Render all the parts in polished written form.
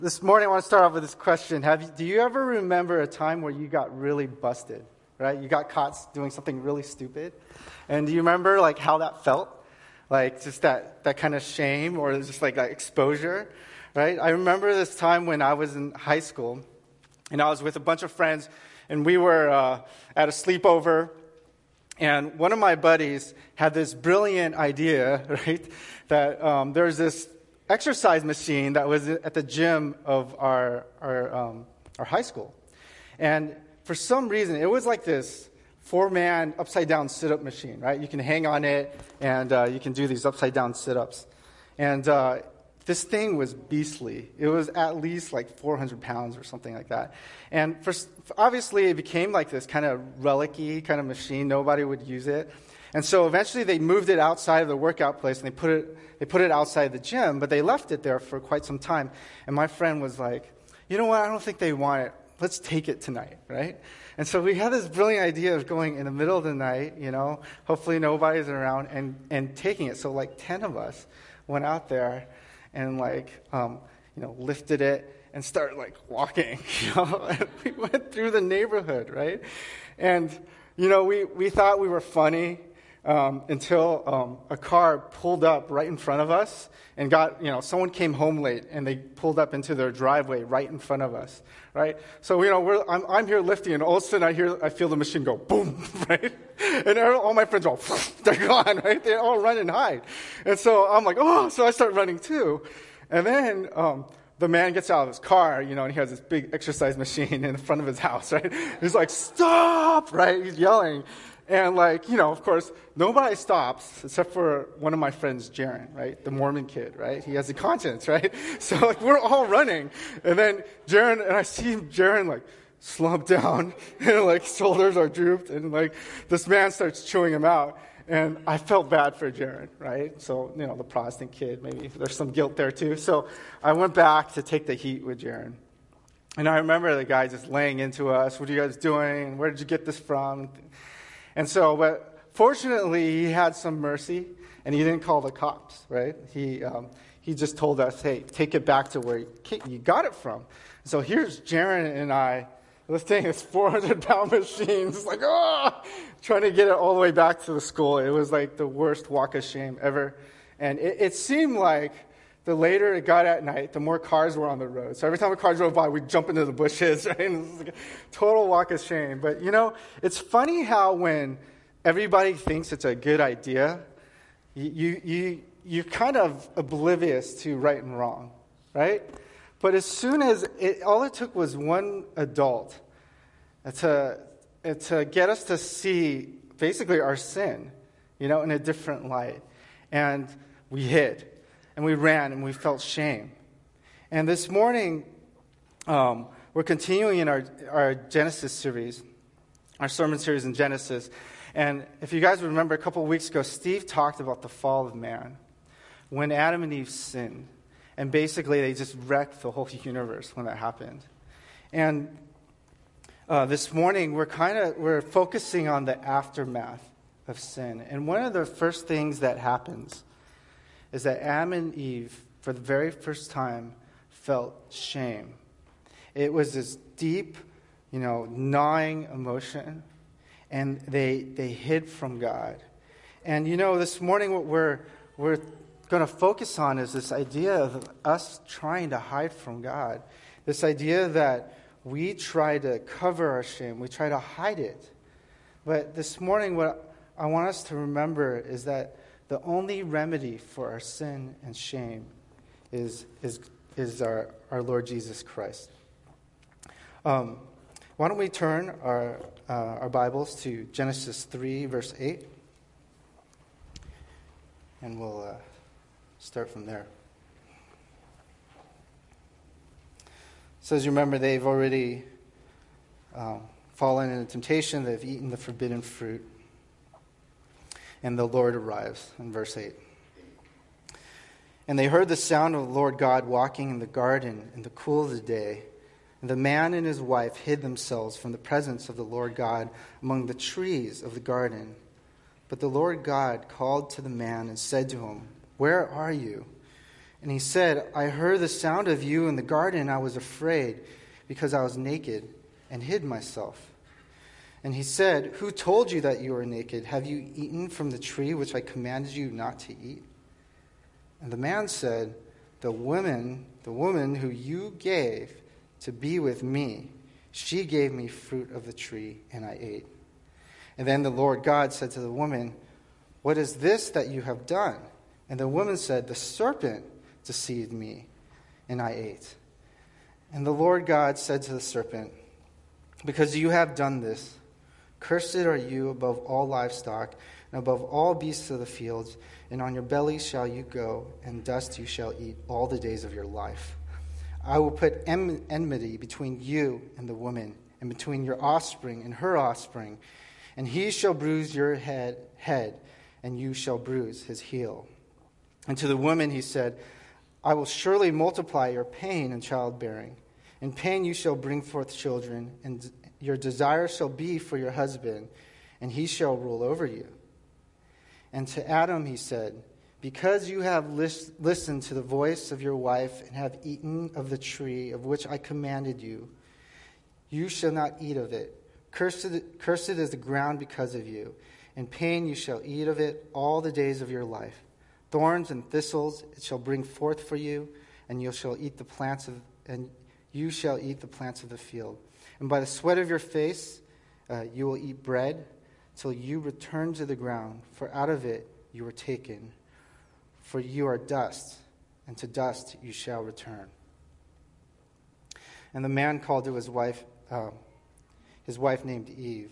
This morning, I want to start off with this question. Do you ever remember a time where you got really busted, right? You got caught doing something really stupid. And do you remember how that felt? Just that kind of shame or just that exposure, right? I remember this time when I was in high school, and I was with a bunch of friends, and we were at a sleepover, and one of my buddies had this brilliant idea, right, that there's this exercise machine that was at the gym of our high school. And for some reason, it was like this 4-man upside-down sit-up machine, right? You can hang on it, and you can do these upside-down sit-ups. And this thing was beastly. It was at least 400 pounds or something like that. And obviously, it became this kind of relic-y kind of machine. Nobody would use it. And so eventually they moved it outside of the workout place, and they put it outside the gym, but they left it there for quite some time. And my friend was like, you know what, I don't think they want it. Let's take it tonight, right? And so we had this brilliant idea of going in the middle of the night, hopefully nobody's around, and taking it. So 10 of us went out there and lifted it and started walking, and we went through the neighborhood, right? And, we thought we were funny. Until a car pulled up right in front of us and someone came home late and they pulled up into their driveway right in front of us, right? So, I'm here lifting, and all of a sudden I feel the machine go boom, right? And all my friends they're gone, right? They all run and hide. And so I'm so I start running too. And then, the man gets out of his car, and he has this big exercise machine in front of his house, right? He's like, stop, right? He's yelling. And of course, nobody stops except for one of my friends, Jaron, right? The Mormon kid, right? He has a conscience, right? So we're all running. And then Jaron, and I see Jaron slump down and shoulders are drooped, and this man starts chewing him out. And I felt bad for Jaron, right? So, the Protestant kid, maybe there's some guilt there too. So I went back to take the heat with Jaron. And I remember the guy just laying into us, what are you guys doing? Where did you get this from? And so, but fortunately, he had some mercy, and he didn't call the cops, right? He just told us, hey, take it back to where you got it from. So here's Jaron and I lifting this 400-pound machine, just trying to get it all the way back to the school. It was the worst walk of shame ever. And it seemed like the later it got at night, the more cars were on the road. So every time a car drove by, we'd jump into the bushes, right? And it was a total walk of shame. But, it's funny how when everybody thinks it's a good idea, you're kind of oblivious to right and wrong, right? But as soon as all it took was one adult to get us to see basically our sin, in a different light. And we hid. And we ran, and we felt shame. And this morning, we're continuing in our Genesis series, our sermon series in Genesis. And if you guys remember, a couple of weeks ago, Steve talked about the fall of man, when Adam and Eve sinned. And basically, they just wrecked the whole universe when that happened. And this morning, we're focusing on the aftermath of sin. And one of the first things that happens is that Adam and Eve, for the very first time, felt shame. It was this deep, gnawing emotion, and they hid from God. And, this morning what we're going to focus on is this idea of us trying to hide from God. This idea that we try to cover our shame, we try to hide it. But this morning what I want us to remember is that the only remedy for our sin and shame is our Lord Jesus Christ. Why don't we turn our Bibles to Genesis 3, verse 8, and we'll start from there. It says, you remember, they've already fallen into temptation, they've eaten the forbidden fruit. And the Lord arrives in verse 8. And they heard the sound of the Lord God walking in the garden in the cool of the day. And the man and his wife hid themselves from the presence of the Lord God among the trees of the garden. But the Lord God called to the man and said to him, "Where are you?" And he said, I heard the sound of you in the garden. I was afraid because I was naked and hid myself. And he said, who told you that you were naked? Have you eaten from the tree which I commanded you not to eat? And the man said, the woman who you gave to be with me, she gave me fruit of the tree, and I ate. And then the Lord God said to the woman, what is this that you have done? And the woman said, the serpent deceived me, and I ate. And the Lord God said to the serpent, because you have done this, cursed are you above all livestock, and above all beasts of the fields, and on your belly shall you go, and dust you shall eat all the days of your life. I will put enmity between you and the woman, and between your offspring and her offspring, and he shall bruise your head, and you shall bruise his heel. And to the woman he said, I will surely multiply your pain in childbearing. In pain you shall bring forth children, and your desire shall be for your husband, and he shall rule over you. And to Adam he said, because you have listened to the voice of your wife and have eaten of the tree of which I commanded you, you shall not eat of it. Cursed is the ground because of you. In pain you shall eat of it all the days of your life. Thorns and thistles it shall bring forth for you, and you shall eat the plants of the field. And by the sweat of your face you will eat bread till you return to the ground, for out of it you were taken. For you are dust, and to dust you shall return. And the man called to his wife named Eve.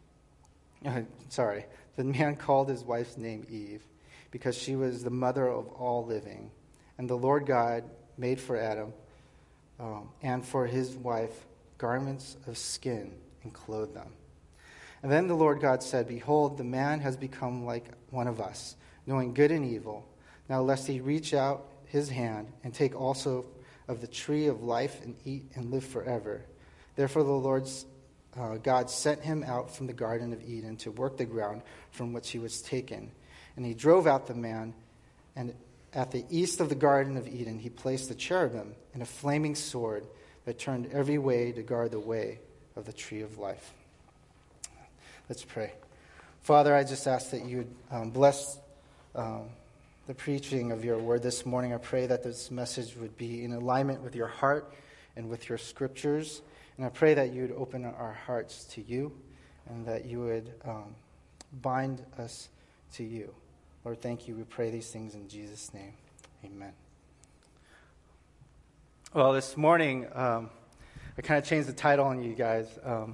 The man called his wife's name Eve, because she was the mother of all living. And the Lord God made for Adam and for his wife garments of skin and clothed them. And then the Lord God said, behold, the man has become like one of us, knowing good and evil. Now lest he reach out his hand and take also of the tree of life and eat and live forever. Therefore the Lord God sent him out from the Garden of Eden to work the ground from which he was taken. And he drove out the man, and at the east of the Garden of Eden he placed the cherubim and a flaming sword that turned every way to guard the way of the tree of life. Let's pray. Father, I just ask that you would bless the preaching of your word this morning. I pray that this message would be in alignment with your heart and with your scriptures. And I pray that you would open our hearts to you and that you would bind us to you. Lord, thank you. We pray these things in Jesus' name. Amen. Well, this morning, I kind of changed the title on you guys.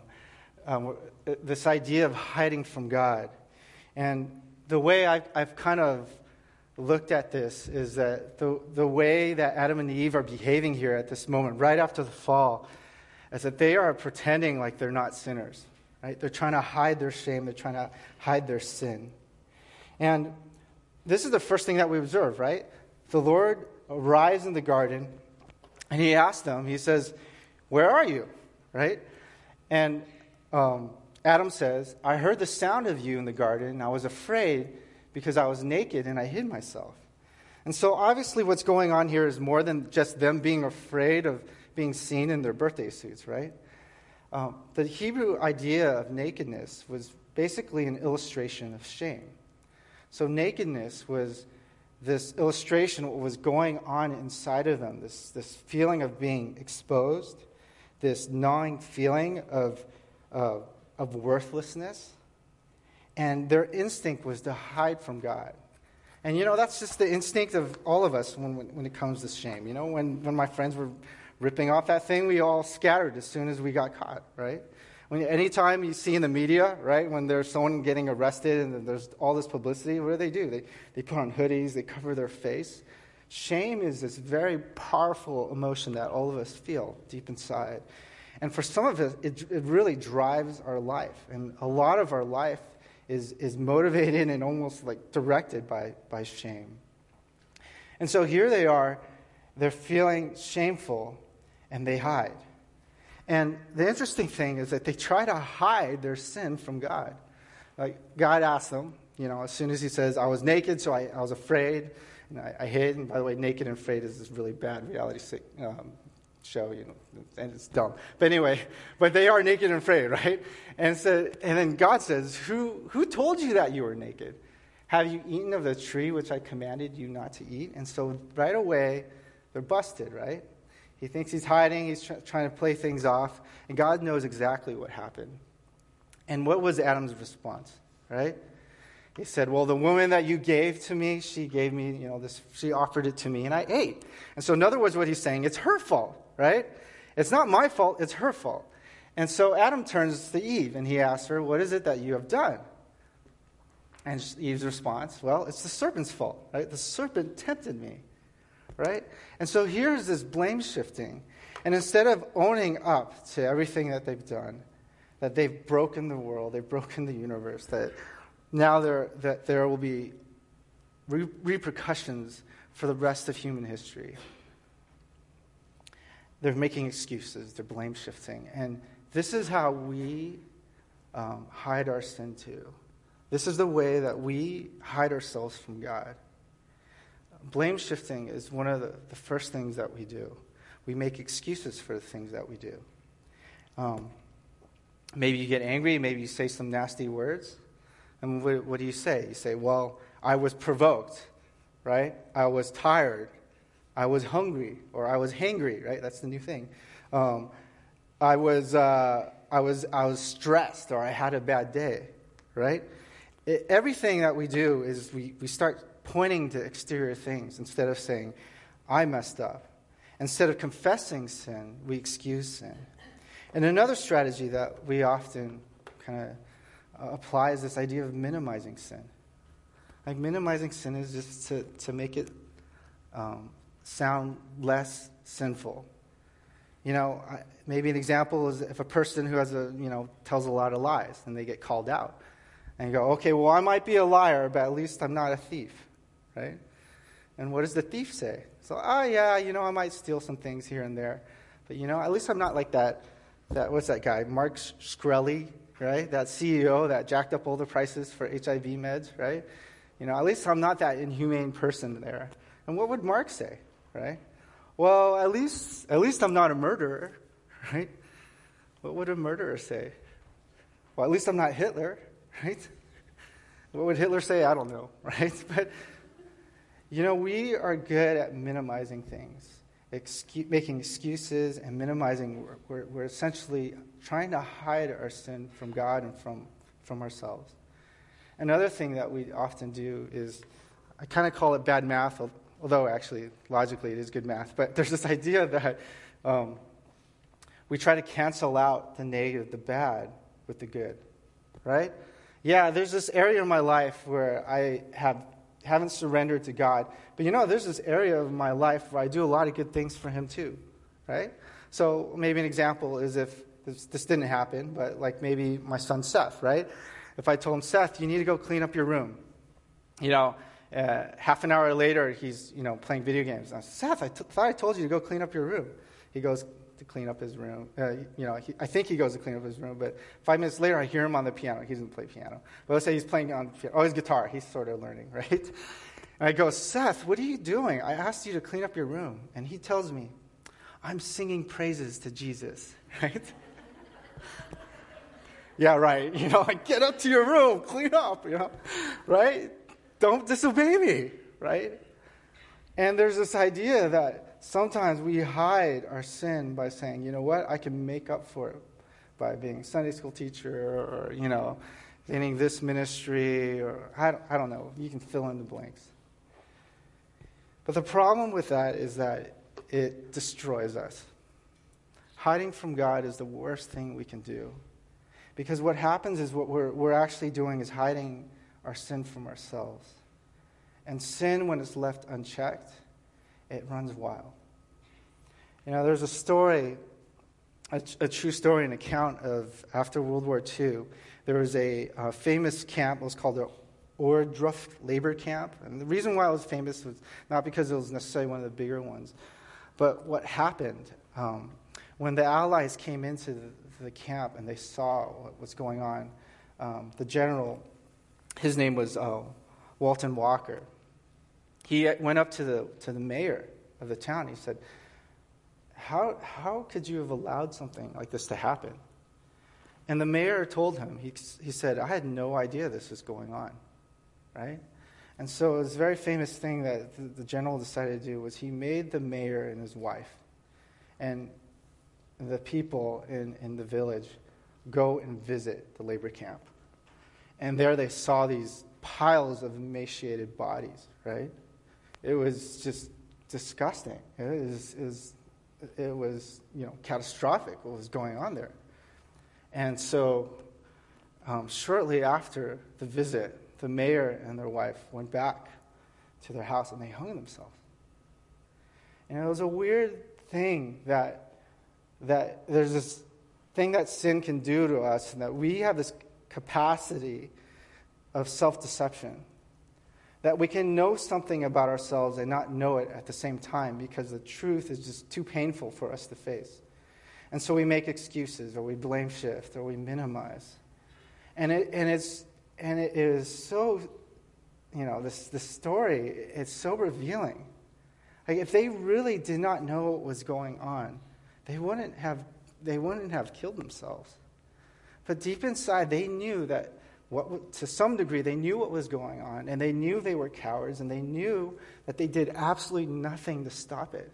This idea of hiding from God. And the way I've kind of looked at this is that the way that Adam and Eve are behaving here at this moment, right after the fall, is that they are pretending like they're not sinners. Right? They're trying to hide their shame. They're trying to hide their sin. And this is the first thing that we observe, right? The Lord arrives in the garden, and he asks them, he says, where are you? Right? And Adam says, I heard the sound of you in the garden, and I was afraid because I was naked and I hid myself. And so obviously what's going on here is more than just them being afraid of being seen in their birthday suits, right? The Hebrew idea of nakedness was basically an illustration of shame. So nakedness was this illustration of what was going on inside of them, this feeling of being exposed, this gnawing feeling of worthlessness. And their instinct was to hide from God. And, that's just the instinct of all of us when it comes to shame. When my friends were ripping off that thing, we all scattered as soon as we got caught, right? Anytime you see in the media, right, when there's someone getting arrested and there's all this publicity, what do? They put on hoodies, they cover their face. Shame is this very powerful emotion that all of us feel deep inside. And for some of us, it really drives our life. And a lot of our life is motivated and almost like directed by shame. And so here they are, they're feeling shameful, and they hide. And the interesting thing is that they try to hide their sin from God. Like God asks them, as soon as he says, I was naked, so I was afraid, I hid. And by the way, Naked and Afraid is this really bad reality show, and it's dumb. But anyway, but they are naked and afraid, right? And then God says, who told you that you were naked? Have you eaten of the tree which I commanded you not to eat? And so right away, they're busted, right? He thinks he's hiding. He's trying to play things off. And God knows exactly what happened. And what was Adam's response, right? He said, well, the woman that you gave to me, she gave me, she offered it to me, and I ate. And so in other words, what he's saying, it's her fault, right? It's not my fault, it's her fault. And so Adam turns to Eve, and he asks her, what is it that you have done? And Eve's response, well, it's the serpent's fault, right? The serpent tempted me, right? And so here's this blame shifting. And instead of owning up to everything that they've done, that they've broken the world, they've broken the universe, that now there will be repercussions for the rest of human history. They're making excuses. They're blame shifting. And this is how we hide our sin too. This is the way that we hide ourselves from God. Blame shifting is one of the first things that we do. We make excuses for the things that we do. Maybe you get angry. Maybe you say some nasty words. And what do you say? You say, well, I was provoked, right? I was tired. I was hungry, or I was hangry, right? That's the new thing. I was stressed, or I had a bad day, right? Everything that we do is we start pointing to exterior things instead of saying, I messed up. Instead of confessing sin, we excuse sin. And another strategy that we often kind of apply is this idea of minimizing sin. Like minimizing sin is just to make it sound less sinful. Maybe an example is if a person who tells a lot of lies and they get called out. And you go, okay, well, I might be a liar, but at least I'm not a thief, right? And what does the thief say? So, I might steal some things here and there. But, at least I'm not like that what's that guy? Mark Shkreli, right? That CEO that jacked up all the prices for HIV meds, right? At least I'm not that inhumane person there. And what would Mark say, right? Well, at least I'm not a murderer, right? What would a murderer say? Well, at least I'm not Hitler, right? What would Hitler say? I don't know, right? But, we are good at minimizing things, making excuses and minimizing. We're essentially trying to hide our sin from God and from ourselves. Another thing that we often do is, I kind of call it bad math, although actually, logically, it is good math. But there's this idea that we try to cancel out the negative, the bad, with the good, right? Yeah, there's this area in my life where I haven't surrendered to God. But there's this area of my life where I do a lot of good things for Him too, right? So maybe an example is if this didn't happen, but like maybe my son Seth, right? If I told him, Seth, you need to go clean up your room. Half an hour later, he's, playing video games. I said, Seth, I thought I told you to go clean up your room. He goes to clean up his room. I think he goes to clean up his room, but 5 minutes later, I hear him on the piano. He doesn't play piano. But let's say he's playing on his guitar. He's sort of learning, right? And I go, Seth, what are you doing? I asked you to clean up your room. And he tells me, I'm singing praises to Jesus, right? Yeah, right. Get up to your room, clean up, right? Don't disobey me, right? And there's this idea that sometimes we hide our sin by saying, you know what, I can make up for it by being a Sunday school teacher or, leading this ministry or I don't know. You can fill in the blanks. But the problem with that is that it destroys us. Hiding from God is the worst thing we can do. Because what happens is what we're actually doing is hiding our sin from ourselves. And sin, when it's left unchecked, it runs wild. There's a story, a true story, an account of after World War II. There was a famous camp. It was called the Ohrdruf labor camp. And the reason why it was famous was not because it was necessarily one of the bigger ones, but what happened when the Allies came into the camp and they saw what was going on. The general, his name was Walton Walker. he went up to the mayor of the town. He said, how could you have allowed something like this to happen? And the mayor told him, he said, I had no idea this was going on, right? And so it was a very famous thing that the general decided to do was he made the mayor and his wife and the people in the village go and visit the labor camp. And there they saw these piles of emaciated bodies, right? It was just disgusting. It was catastrophic what was going on there. And so shortly after the visit, the mayor and their wife went back to their house and they hung themselves. And it was a weird thing that there's this thing that sin can do to us, and that we have this capacity of self-deception, that we can know something about ourselves and not know it at the same time because the truth is just too painful for us to face. And so we make excuses, or we blame shift, or we minimize. And it is so, this story, it's so revealing. Like, if they really did not know what was going on, they wouldn't have killed themselves. But deep inside, they knew that, to some degree, they knew what was going on, and they knew they were cowards, and they knew that they did absolutely nothing to stop it.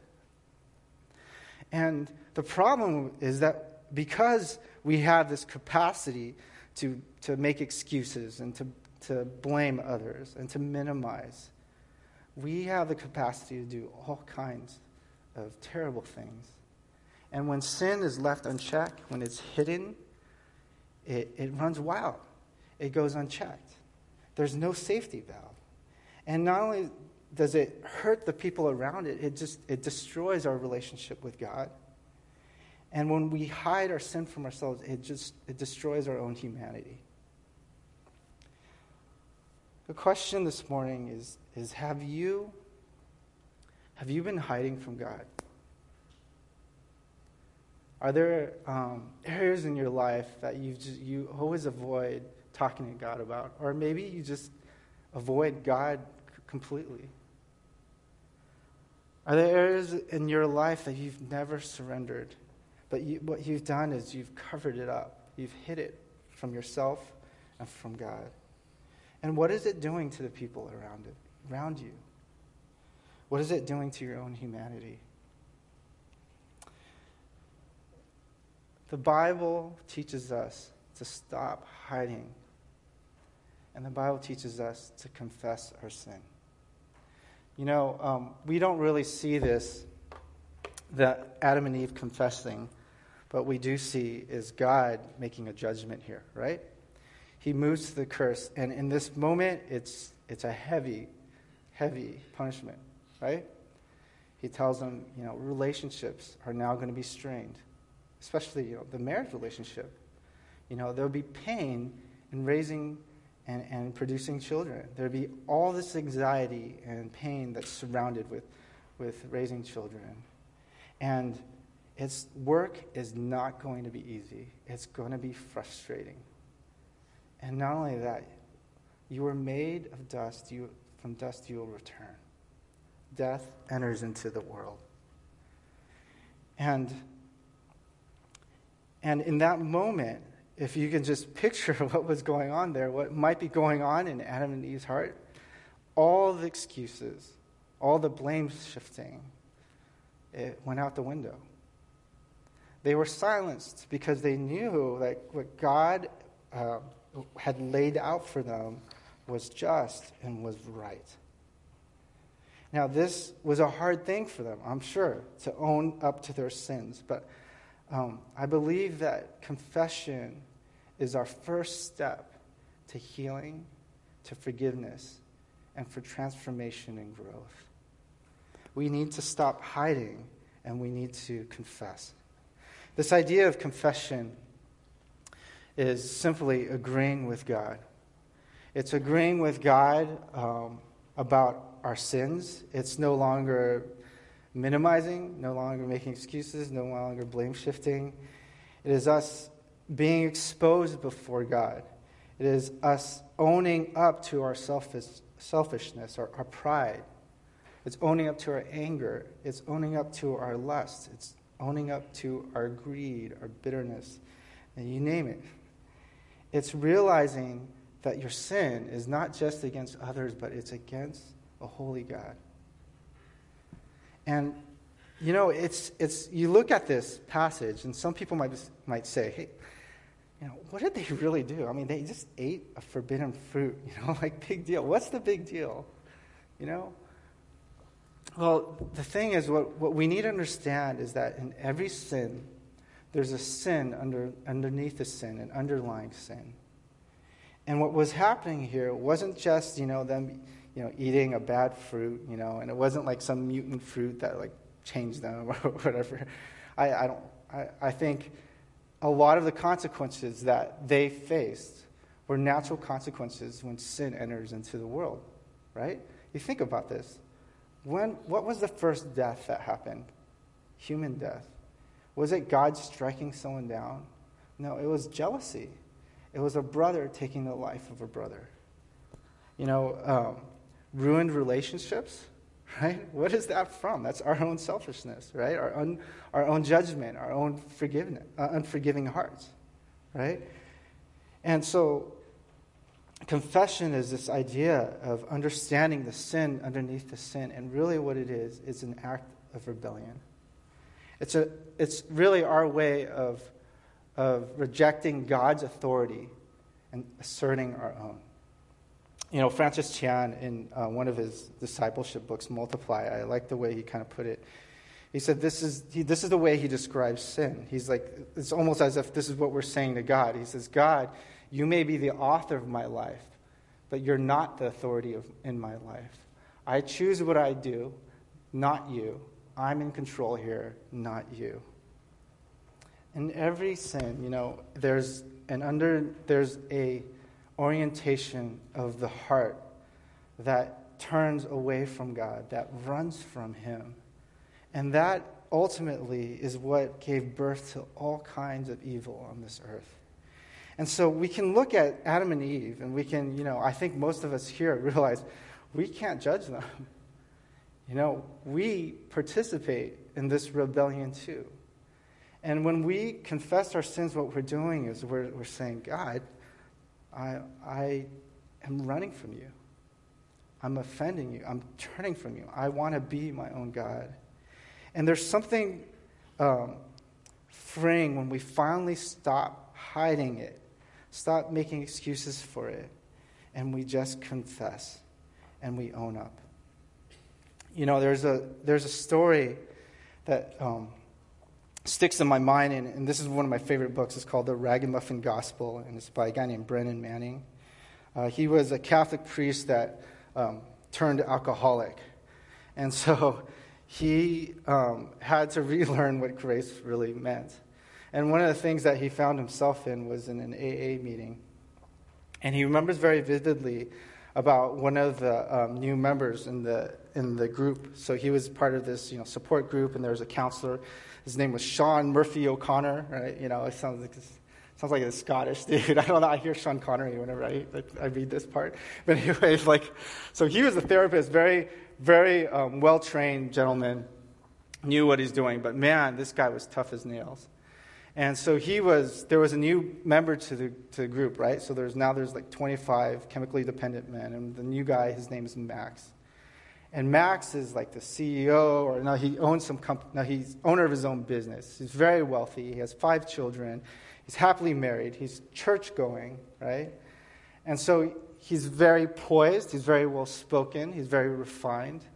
And the problem is that because we have this capacity to make excuses and to blame others and to minimize, we have the capacity to do all kinds of terrible things. And when sin is left unchecked, when it's hidden, it runs wild. It goes unchecked. There's no safety valve. And not only does it hurt the people around it, it destroys our relationship with God. And when we hide our sin from ourselves, it destroys our own humanity. The question this morning is have you been hiding from God? Are there areas in your life that you always avoid talking to God about? Or maybe you just avoid God completely? Are there areas in your life that you've never surrendered, but what you've done is you've covered it up? You've hid it from yourself and from God. And what is it doing to the people around you? What is it doing to your own humanity? The Bible teaches us to stop hiding. And the Bible teaches us to confess our sin. We don't really see this, that Adam and Eve confessing, but we do see is God making a judgment here, right? He moves to the curse, and in this moment, it's a heavy, heavy punishment, right? He tells them, relationships are now going to be strained, especially, the marriage relationship. There'll be pain in raising and producing children. There'll be all this anxiety and pain that's surrounded with raising children. And work is not going to be easy. It's going to be frustrating. And not only that, you were made of dust. From dust you will return. Death enters into the world. And in that moment, if you can just picture what was going on there, what might be going on in Adam and Eve's heart, all the excuses, all the blame shifting, it went out the window. They were silenced because they knew that what God had laid out for them was just and was right. Now, this was a hard thing for them, I'm sure, to own up to their sins, but I believe that confession is our first step to healing, to forgiveness, and for transformation and growth. We need to stop hiding, and we need to confess. This idea of confession is simply agreeing with God. It's agreeing with God about our sins. It's no longer minimizing, no longer making excuses, no longer blame shifting. It is us being exposed before God. It is us owning up to our selfishness, our pride, It's owning up to our anger. It's owning up to our lust. It's owning up to our greed, our bitterness, and you name it. It's realizing that your sin is not just against others, but it's against a holy God. And, it's you look at this passage, and some people might say, hey, what did they really do? I mean, they just ate a forbidden fruit, like big deal. What's the big deal? Well, the thing is, what we need to understand is that in every sin, there's a sin underneath the sin, an underlying sin. And what was happening here wasn't just, them, eating a bad fruit, and it wasn't like some mutant fruit that like changed them or whatever. I think a lot of the consequences that they faced were natural consequences when sin enters into the world, right? You think about this. What was the first death that happened? Human death. Was it God striking someone down? No, it was jealousy. It was a brother taking the life of a brother. Ruined relationships, right? What is that from? That's our own selfishness, right? Our own judgment, our own unforgiving hearts, right? And so confession is this idea of understanding the sin underneath the sin, and really what it is an act of rebellion. It's really our way of rejecting God's authority and asserting our own. Francis Chan, in one of his discipleship books, Multiply, I like the way he kind of put it. He said this is the way he describes sin. He's like, it's almost as if this is what we're saying to God. He says, God, you may be the author of my life, but you're not the authority in my life. I choose what I do, not you. I'm in control here, not you. In every sin, there's a orientation of the heart that turns away from God, that runs from Him. And that ultimately is what gave birth to all kinds of evil on this earth. And so we can look at Adam and Eve, and we can, I think most of us here realize we can't judge them. We participate in this rebellion too. And when we confess our sins, what we're doing is we're saying, God, I am running from you. I'm offending you. I'm turning from you. I want to be my own God. And there's something freeing when we finally stop hiding it, stop making excuses for it, and we just confess and we own up. There's a story that sticks in my mind, and this is one of my favorite books. It's called The Ragamuffin Gospel, and it's by a guy named Brennan Manning. He was a Catholic priest that turned alcoholic. And so he had to relearn what grace really meant. And one of the things that he found himself in was in an AA meeting. And he remembers very vividly about one of the new members in the group. So he was part of this support group, and there was a counselor. His name was Sean Murphy O'Connor, right? It sounds like a Scottish dude. I don't know. I hear Sean Connery whenever I read this part. But anyways, so he was a therapist, very, very well-trained gentleman, knew what he's doing. But man, this guy was tough as nails. And so there was a new member to the group, right? So there's like 25 chemically dependent men, and the new guy, his name is Max. And Max is like the CEO, or no, he owns some company. No, he's owner of his own business. He's very wealthy. He has 5 children. He's happily married. He's church-going, right? And so he's very poised. He's very well-spoken. He's very refined.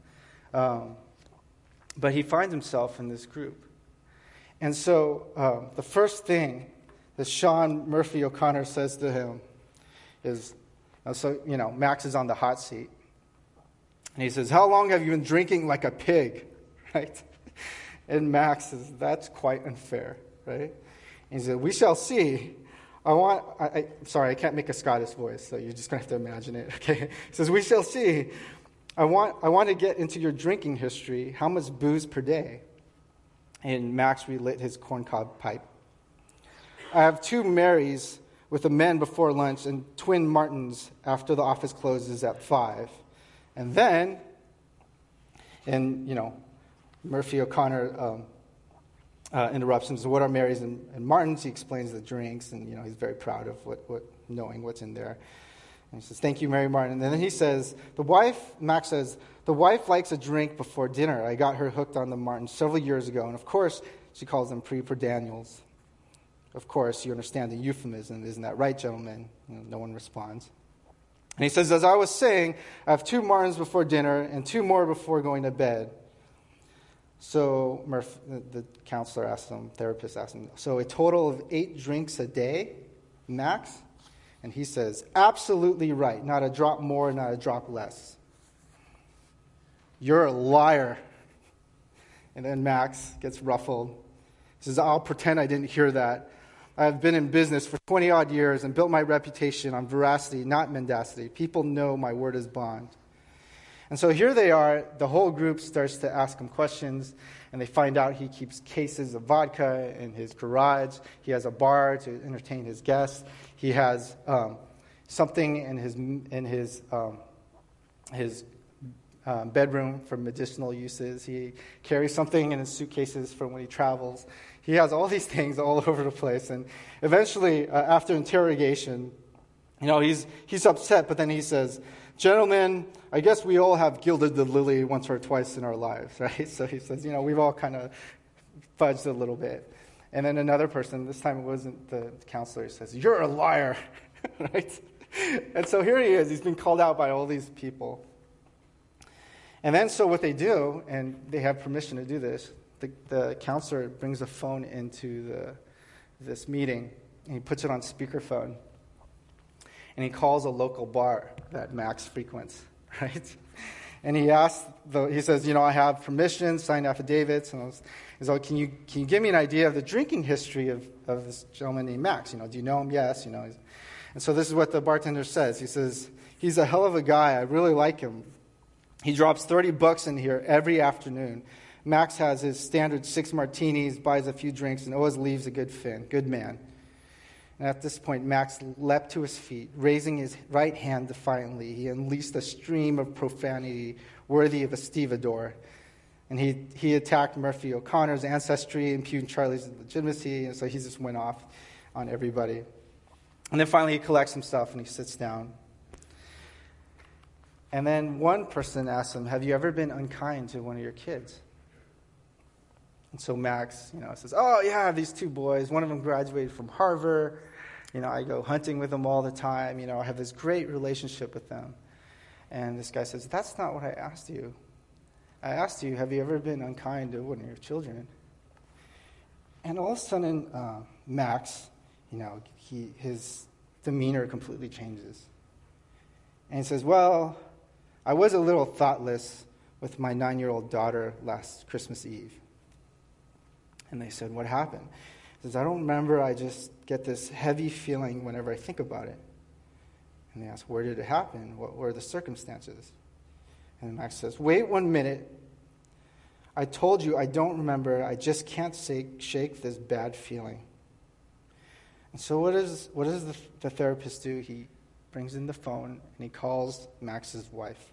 But he finds himself in this group. And so the first thing that Sean Murphy O'Connor says to him is, Max is on the hot seat. And he says, how long have you been drinking like a pig? Right? And Max says, that's quite unfair, right? And he said, we shall see. Sorry, I can't make a Scottish voice, so you're just going to have to imagine it, okay? He says, we shall see. I want to get into your drinking history. How much booze per day? And Max relit his corncob pipe. I have 2 Marys with the men before lunch and twin Martins after the office closes at 5. And then And, Murphy O'Connor interrupts him. So what are Mary's and Martin's? He explains the drinks, and, he's very proud of knowing what's in there. And he says, thank you, Mary Martin. And then he says, Max says, the wife likes a drink before dinner. I got her hooked on the Martins several years ago. And of course, she calls them Daniels. Of course, you understand the euphemism. Isn't that right, gentlemen? No one responds. And he says, as I was saying, I have 2 Martins before dinner and 2 more before going to bed. So the therapist asked him, so a total of 8 drinks a day, Max? And he says, absolutely right. Not a drop more, not a drop less. You're a liar. And then Max gets ruffled. He says, I'll pretend I didn't hear that. I've been in business for 20-odd years and built my reputation on veracity, not mendacity. People know my word is bond. And so here they are. The whole group starts to ask him questions, and they find out he keeps cases of vodka in his garage. He has a bar to entertain his guests. He has something in his bedroom for medicinal uses. He carries something in his suitcases for when he travels. He has all these things all over the place. And eventually, after interrogation, he's upset, but then he says, gentlemen, I guess we all have gilded the lily once or twice in our lives, right? So he says, we've all kind of fudged a little bit. And then another person, this time it wasn't the counselor, says, you're a liar, right? And so here he is. He's been called out by all these people. And then so what they do, and they have permission to do this, the counselor brings a phone into this meeting, and he puts it on speakerphone. And he calls a local bar that Max frequents, right? And he says, I have permission, signed affidavits. And he's like, can you give me an idea of the drinking history of this gentleman named Max? Do you know him? Yes. And so this is what the bartender says. He says, he's a hell of a guy. I really like him. He drops $30 in here every afternoon. Max has his standard 6 martinis, buys a few drinks, and always leaves a good fin. Good man. And at this point, Max leapt to his feet, raising his right hand defiantly. He unleashed a stream of profanity worthy of a stevedore. And he attacked Murphy O'Connor's ancestry, impugned Charlie's legitimacy, and so he just went off on everybody. And then finally he collects himself and he sits down. And then one person asks him, have you ever been unkind to one of your kids? And so Max, says, oh, yeah, I have these 2 boys. One of them graduated from Harvard. I go hunting with them all the time. I have this great relationship with them. And this guy says, that's not what I asked you. I asked you, have you ever been unkind to one of your children? And all of a sudden, Max, his demeanor completely changes. And he says, well, I was a little thoughtless with my 9-year-old daughter last Christmas Eve. And they said, what happened? He says, I don't remember. I just get this heavy feeling whenever I think about it. And they ask, where did it happen? What were the circumstances? And Max says, wait 1 minute. I told you I don't remember. I just can't shake this bad feeling. And so what does the therapist do? He brings in the phone and he calls Max's wife.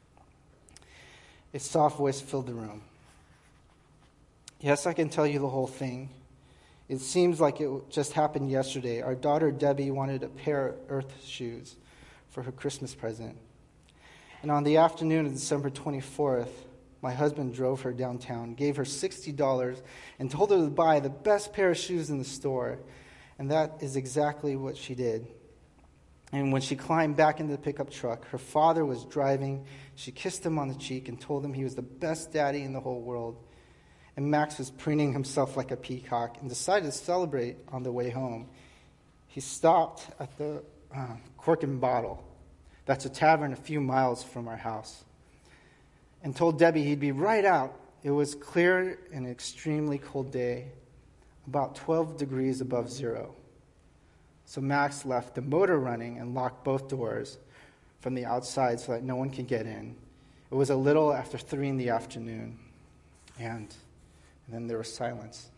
A soft voice filled the room. Yes, I can tell you the whole thing. It seems like it just happened yesterday. Our daughter Debbie wanted a pair of earth shoes for her Christmas present. And on the afternoon of December 24th, my husband drove her downtown, gave her $60, and told her to buy the best pair of shoes in the store. And that is exactly what she did. And when she climbed back into the pickup truck, her father was driving. She kissed him on the cheek and told him he was the best daddy in the whole world. And Max was preening himself like a peacock and decided to celebrate on the way home. He stopped at the Cork and Bottle. That's a tavern a few miles from our house. And told Debbie he'd be right out. It was clear and an extremely cold day, about 12 degrees above zero. So Max left the motor running and locked both doors from the outside so that no one could get in. It was a little after 3 in the afternoon, and then there was silence.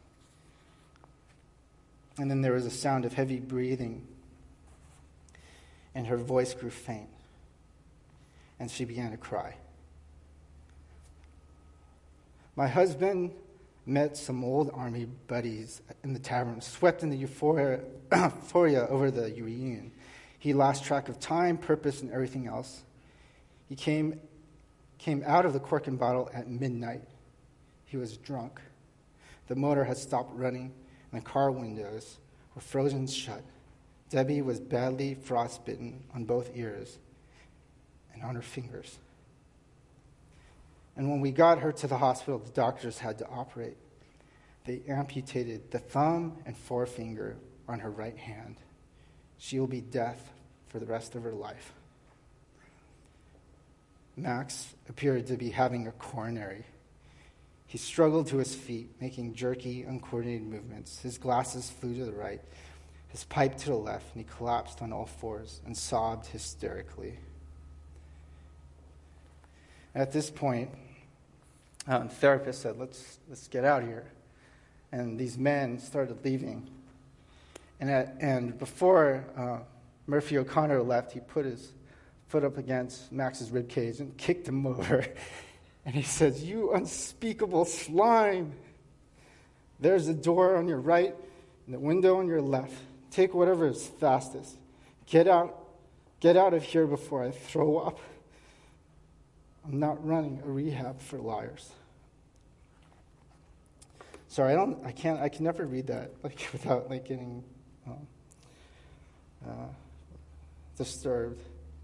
And then there was a sound of heavy breathing, and her voice grew faint, and she began to cry. My husband met some old army buddies in the tavern, swept in the euphoria over the reunion. He lost track of time, purpose, and everything else. He came out of the cork and bottle at midnight. He was drunk. The motor had stopped running, and the car windows were frozen shut. Debbie was badly frostbitten on both ears and on her fingers. And when we got her to the hospital, the doctors had to operate. They amputated the thumb and forefinger on her right hand. She will be deaf for the rest of her life. Max appeared to be having a coronary. He struggled to his feet, making jerky, uncoordinated movements. His glasses flew to the right, his pipe to the left, and he collapsed on all fours and sobbed hysterically. At this point, the therapist said, let's get out of here. And these men started leaving. And before Murphy O'Connor left, he put his foot up against Max's ribcage and kicked him over. And he says, "You unspeakable slime. There's a door on your right and the window on your left. Take whatever is fastest. Get out of here before I throw up. I'm not running a rehab for liars." Sorry, I can never read that without getting disturbed.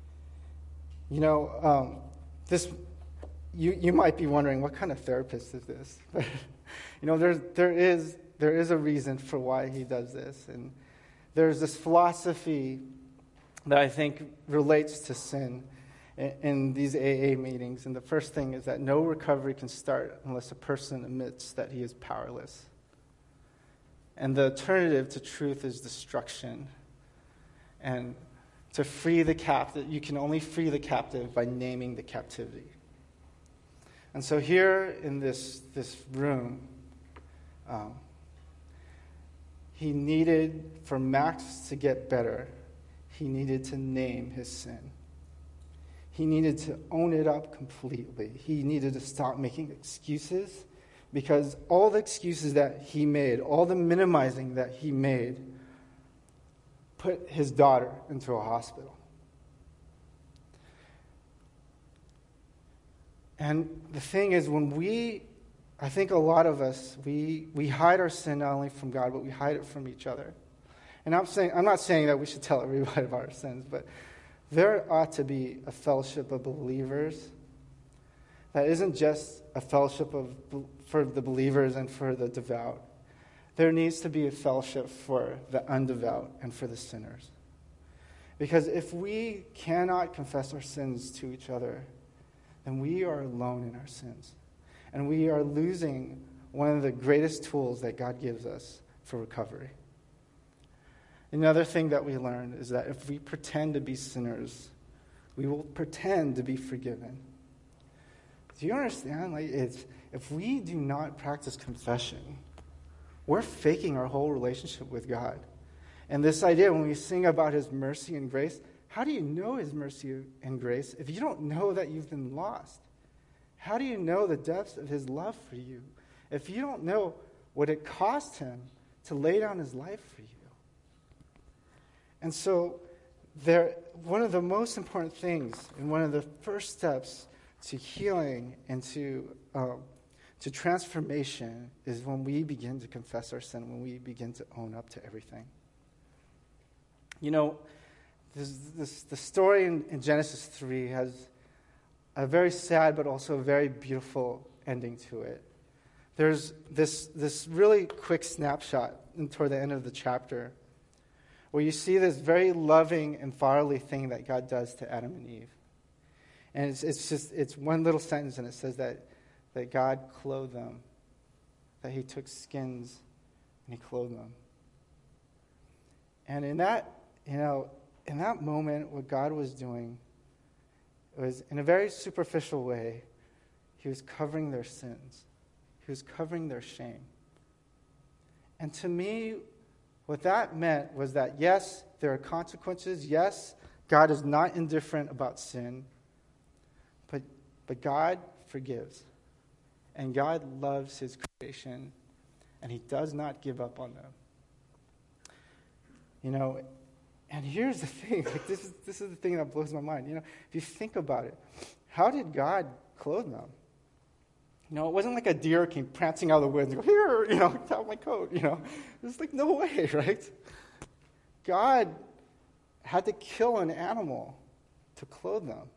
This you might be wondering, what kind of therapist is this? there is a reason for why he does this, and there's this philosophy that I think relates to sin in these AA meetings. And the first thing is that no recovery can start unless a person admits that he is powerless. And the alternative to truth is destruction. And to free the captive, you can only free the captive by naming the captivity. And so here in this room, he needed, for Max to get better, he needed to name his sin. He needed to own it up completely. He needed to stop making excuses, because all the excuses that he made, all the minimizing that he made, put his daughter into a hospital. And the thing is, I think a lot of us, we hide our sin not only from God, but we hide it from each other. And I'm not saying that we should tell everybody about our sins, but there ought to be a fellowship of believers that isn't just a fellowship for the believers and for the devout. There needs to be a fellowship for the undevout and for the sinners. Because if we cannot confess our sins to each other, then we are alone in our sins. And we are losing one of the greatest tools that God gives us for recovery. Another thing that we learned is that if we pretend to be sinners, we will pretend to be forgiven. Do you understand? If we do not practice confession, we're faking our whole relationship with God. And this idea, when we sing about his mercy and grace, how do you know his mercy and grace if you don't know that you've been lost? How do you know the depths of his love for you if you don't know what it cost him to lay down his life for you? And so one of the most important things and one of the first steps to healing and to transformation is when we begin to confess our sin, when we begin to own up to everything. The story in Genesis 3 has a very sad but also a very beautiful ending to it. There's this really quick snapshot toward the end of the chapter where you see this very loving and fatherly thing that God does to Adam and Eve. And it's one little sentence, and it says that God clothed them, that he took skins and he clothed them. And in that moment, what God was doing was, in a very superficial way, he was covering their sins. He was covering their shame. And to me, what that meant was that, yes, there are consequences. Yes, God is not indifferent about sin. But God forgives. And God loves his creation, and he does not give up on them. You know, and here's the thing. Like, this is the thing that blows my mind. You know, if you think about it, how did God clothe them? You know, it wasn't like a deer came prancing out of the woods and go, here, you know, tap my coat, you know. It's like, no way, right? God had to kill an animal to clothe them.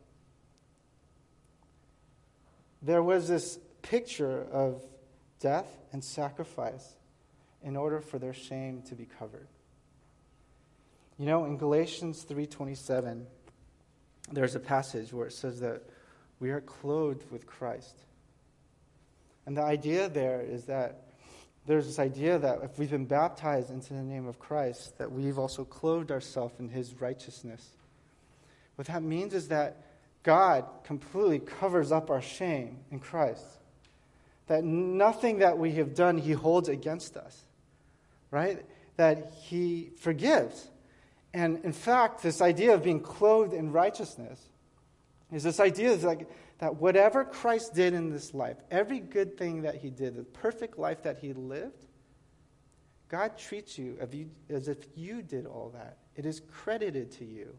There was this picture of death and sacrifice in order for their shame to be covered. You know, in Galatians 3:27, there's a passage where it says that we are clothed with Christ. And the idea there is that there's this idea that if we've been baptized into the name of Christ, that we've also clothed ourselves in his righteousness. What that means is that God completely covers up our shame in Christ. That nothing that we have done, he holds against us. Right? That he forgives. And in fact, this idea of being clothed in righteousness is this idea that whatever Christ did in this life, every good thing that he did, the perfect life that he lived, God treats you as if you did all that. It is credited to you.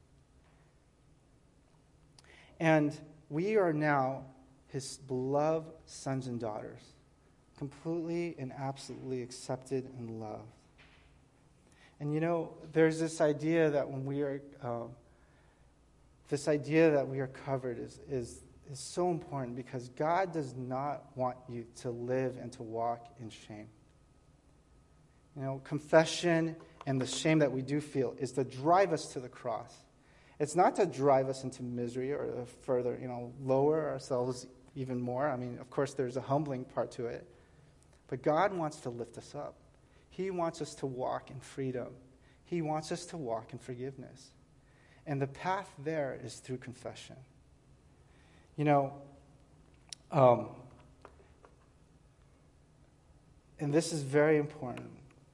And we are now his beloved sons and daughters, completely and absolutely accepted and loved. And you know, there's this idea that when we are, covered is so important because God does not want you to live and to walk in shame. You know, confession and the shame that we do feel is to drive us to the cross. It's not to drive us into misery or to further, you know, lower ourselves even more. I mean, of course, there's a humbling part to it. But God wants to lift us up. He wants us to walk in freedom. He wants us to walk in forgiveness. And the path there is through confession. You know, and this is very important.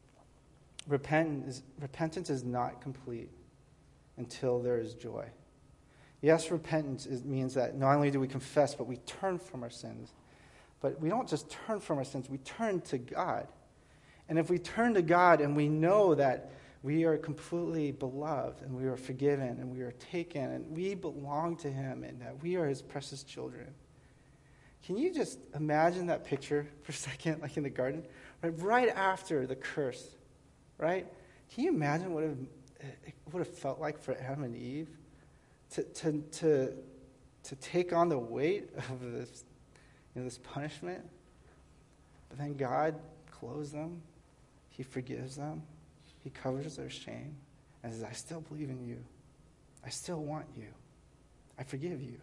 Repentance is not complete until there is joy. Yes, repentance means that not only do we confess, but we turn from our sins. But we don't just turn from our sins, we turn to God. And if we turn to God and we know that we are completely beloved and we are forgiven and we are taken and we belong to him and that we are his precious children. Can you just imagine that picture for a second, like in the garden? Right after the curse, right? Can you imagine what it felt like for Adam and Eve to take on the weight of this, you know, this punishment? But then God clothes them. He forgives them. He covers their shame and says, I still believe in you. I still want you. I forgive you.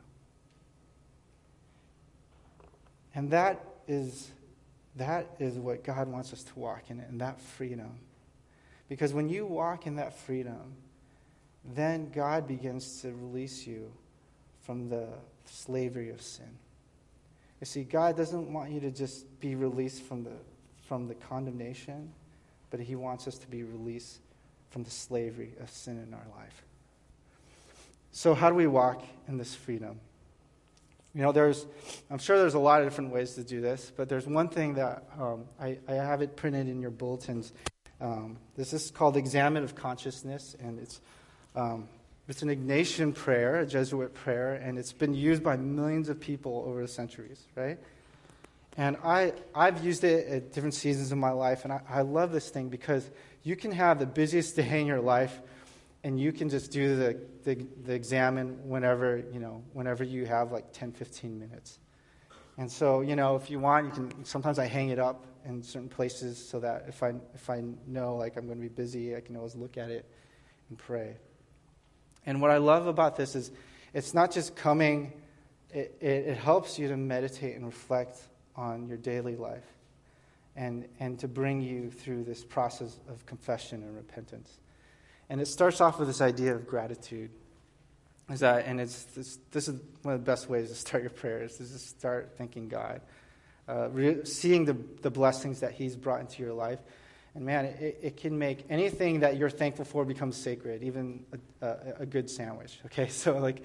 And that is what God wants us to walk in that freedom. Because when you walk in that freedom, then God begins to release you from the slavery of sin. You see, God doesn't want you to just be released from the condemnation, but he wants us to be released from the slavery of sin in our life. So how do we walk in this freedom? You know, I'm sure there's a lot of different ways to do this, but there's one thing that I have it printed in your bulletins. This is called Examen of Consciousness, and it's an Ignatian prayer, a Jesuit prayer, and it's been used by millions of people over the centuries, right? And I've used it at different seasons of my life, and I love this thing because you can have the busiest day in your life, and you can just do the examen whenever you have like 10, 15 minutes. And so, you know, if you want, you can. Sometimes I hang it up in certain places so that if I know like I'm going to be busy, I can always look at it and pray. And what I love about this is it's not just coming. It helps you to meditate and reflect on your daily life and to bring you through this process of confession and repentance. And it starts off with this idea of gratitude. This is one of the best ways to start your prayers, is to start thanking God, seeing the blessings that he's brought into your life. And man, it can make anything that you're thankful for become sacred, even a good sandwich. Okay, so like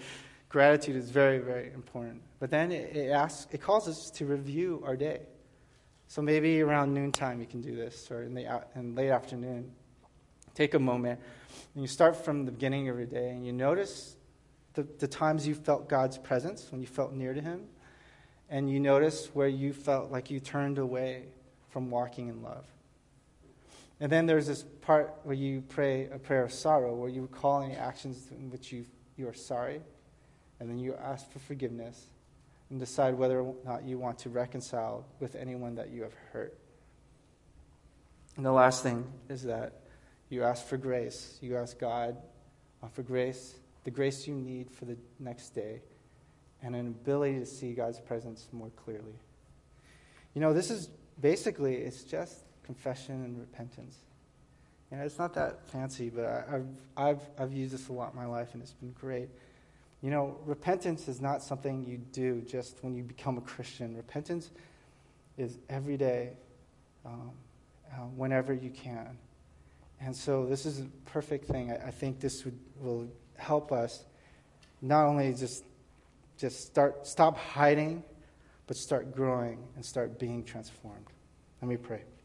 Gratitude is very, very important. But then it calls us to review our day. So maybe around noontime you can do this, or in late afternoon. Take a moment, and you start from the beginning of your day, and you notice the times you felt God's presence, when you felt near to him, and you notice where you felt like you turned away from walking in love. And then there's this part where you pray a prayer of sorrow, where you recall any actions in which you are sorry, and then you ask for forgiveness and decide whether or not you want to reconcile with anyone that you have hurt. And the last thing is that you ask for grace. You ask God for grace, the grace you need for the next day, and an ability to see God's presence more clearly. This is basically, it's just confession and repentance. It's not that fancy, but I've used this a lot in my life, and it's been great. Repentance is not something you do just when you become a Christian. Repentance is every day, whenever you can. And so this is a perfect thing. I think this will help us not only just stop hiding, but start growing and start being transformed. Let me pray.